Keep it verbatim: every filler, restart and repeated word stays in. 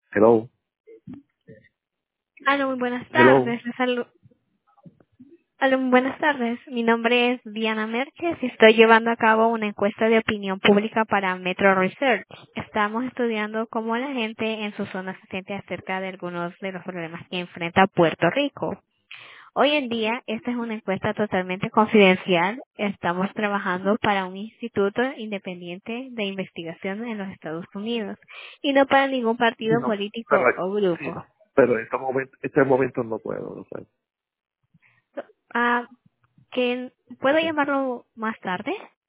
Hello, Aló, muy buenas hello. tardes. Les salu- Aló, muy buenas tardes. Mi nombre es Diana Merches y estoy llevando a cabo una encuesta de opinión pública para Metro Research. Estamos estudiando cómo la gente en su zona se siente acerca de algunos de los problemas que enfrenta Puerto Rico. Hoy en día, esta es una encuesta totalmente confidencial. Estamos trabajando para un instituto independiente de investigación en los Estados Unidos y no para ningún Sí, partido no, pero, político o sí, grupo. pero en este momento, este momento no puedo, o sea, Ah, que puedo ok. llamarlo más tarde.